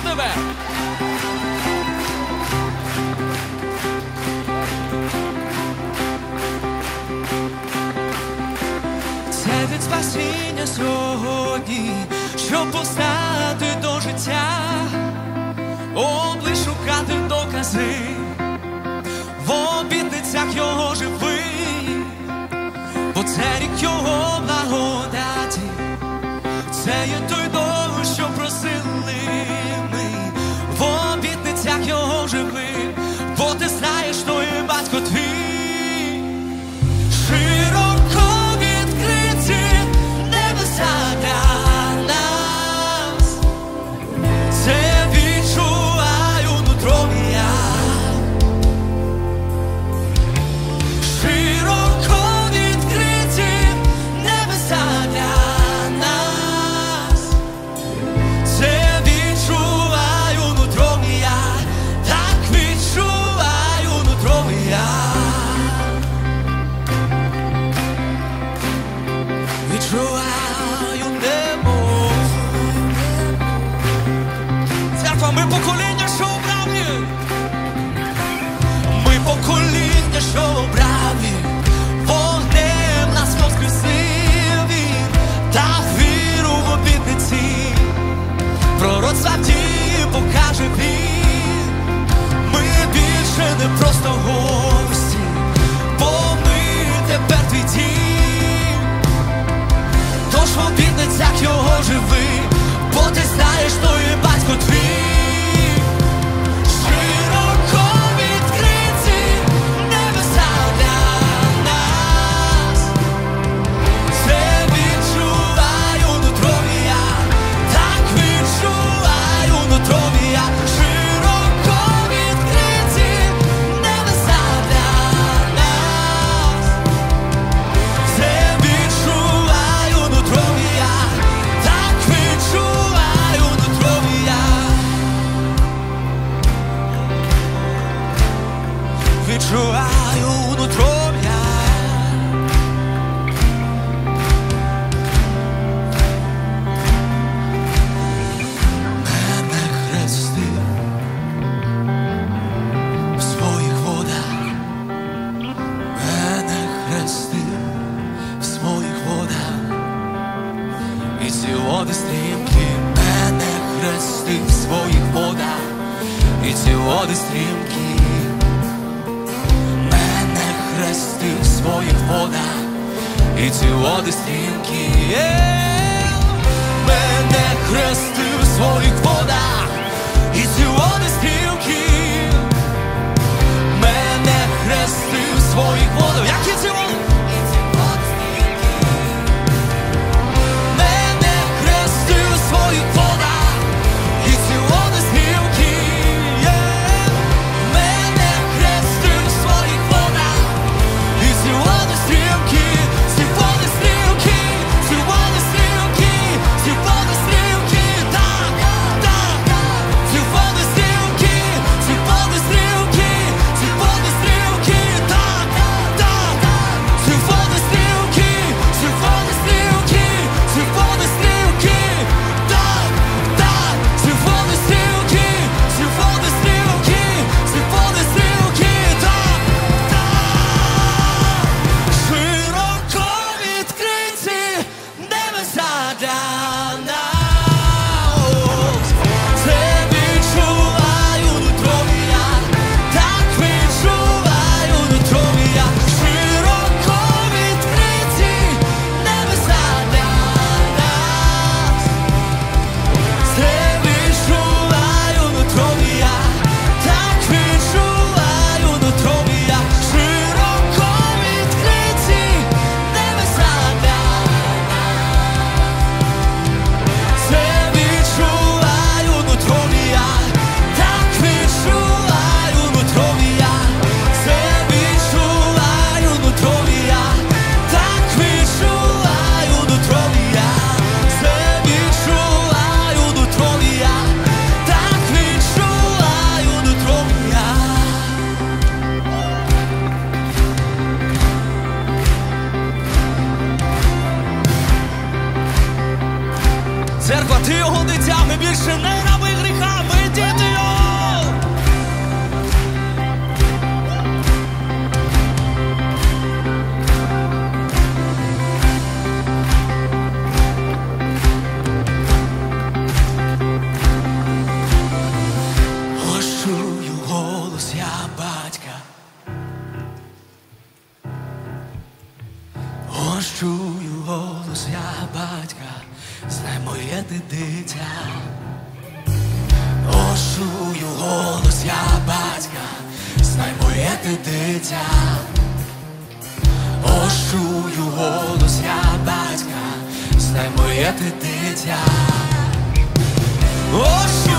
тебе! Це від спасіння сьогодні, щоб постати до життя, облиш шукати докази, в обітницях його живий, бо це рік його благодаті, це є той дом, що просили ми, в обітницях його живий, бо ти знаєш, що є батько твій. Широко відкриті небеса для нас, це відчуваю нутром я. Широко відкриті небеса для нас, це відчуваю нутром я, так відчуваю нутром я. Відчуваю небо. Церква, ми покоління, що обрані. Ми покоління, що обрані. Вогнем нас воскресив Він, дав віру в обітниці. Пророцтва дії покаже Він. Ми більше не просто гості, бо ми тепер твій дім. Тож в обітницях його живи, бо ти знаєш, що є батько твій. Широко відкриті небеса для нас, це відчуваю нутром я, так відчуваю нутром я. Широко відкриті небеса для нас, це відчуваю нутром я, так відчуваю нутром я. Відчуваю нутром я. Мене хрестив в своїх водах, мене хрестив в своїх водах, і ці води стрімкі. Мене хрестив в своїх водах, і ці води стрімкі. Мене хрестив в своїх водах, і ці води стрімкі. Мене хрестив в своїх водах, і ці води стрімкі. Мене хрестив в своїх водах. Які ці води? Мене хрестив в своїх водах, і ці води стрімкі. Мене хрестив в своїх водах, і ці води стрімкі. Ці води стрімкі, ці води стрімкі, ці води стрімкі. Так, так, ці води стрімкі, ці води стрімкі, ці води стрімкі. Так, так, ці води стрімкі, ці води стрімкі, ці води стрімкі. Так, так, ці води стрімкі, ці води стрімкі, ці води стрімкі. Так, так, широко відкриті небеса для нас, це відчуваю нутром я, так відчуваю нутром я. Широко відкриті небеса для нас, це відчуваю нутром я, так відчуваю нутром я. Широко відкриті небеса для нас, це відчуваю нутром я, так відчуваю нутром я. Це відчуваю нутром я, так відчуваю нутром я. Це відчуваю нутром я, так відчуваю нутром я. Церква, ти його дитя, ми більше не раби гріха, ми чую голос я батька, знай моє ти дитя. О, чую голос я батька, знай моє ти дитя. О, чую голос я батька, знай моє ти дитя. О,